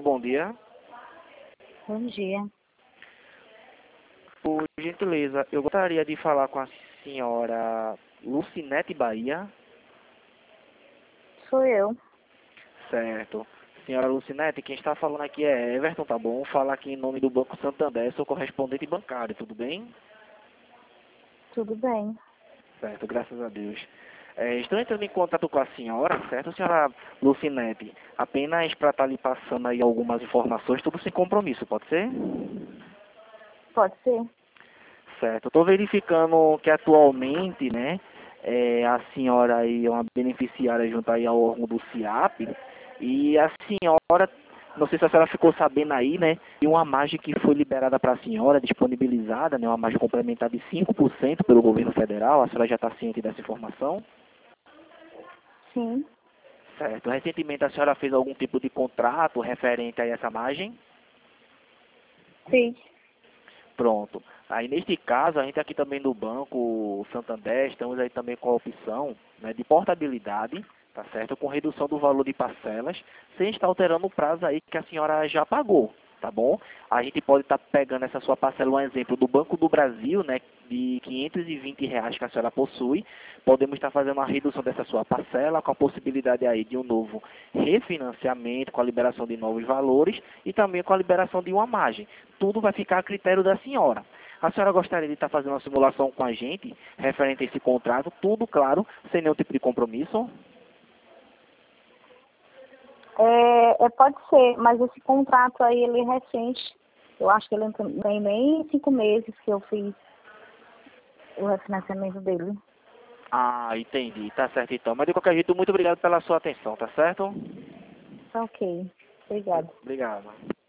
bom dia. Bom dia. Por gentileza, eu gostaria de falar com a senhora Lucinete Bahia. Sou eu. Certo. Senhora Lucinete, quem está falando aqui é Everton, tá bom? Fala aqui em nome do Banco Santander, sou correspondente bancário, tudo bem? Tudo bem. Certo, graças a Deus. Estou entrando em contato com a senhora, certo, senhora Lucinete? Apenas para estar lhe passando aí algumas informações, tudo sem compromisso, pode ser? Pode ser? Certo. Estou verificando que atualmente, né, a senhora aí é uma beneficiária junto aí ao órgão do CIAP e a senhora, não sei se a senhora ficou sabendo aí, né, de uma margem que foi liberada para a senhora, disponibilizada, né, uma margem complementar de 5% pelo governo federal. A senhora já está ciente dessa informação? Sim. Certo. Recentemente a senhora fez algum tipo de contrato referente a essa margem? Fiz. Pronto. Aí neste caso, a gente aqui também do Banco Santander, estamos aí também com a opção, né, de portabilidade, tá certo? Com redução do valor de parcelas, sem estar alterando o prazo aí que a senhora já pagou, tá bom? A gente pode estar pegando essa sua parcela, um exemplo do Banco do Brasil, né, de R$ 520 que a senhora possui. Podemos estar fazendo uma redução dessa sua parcela, com a possibilidade aí de um novo refinanciamento, com a liberação de novos valores e também com a liberação de uma margem. Tudo vai ficar a critério da senhora. A senhora gostaria de estar fazendo uma simulação com a gente, referente a esse contrato, tudo claro, sem nenhum tipo de compromisso? Pode ser, mas esse contrato aí, ele é recente. Eu acho que ele não tem nem 5 meses que eu fiz o refinanciamento dele. Ah, entendi. Tá certo então. Mas de qualquer jeito, muito obrigado pela sua atenção, tá certo? Tá ok. Obrigada. Obrigado.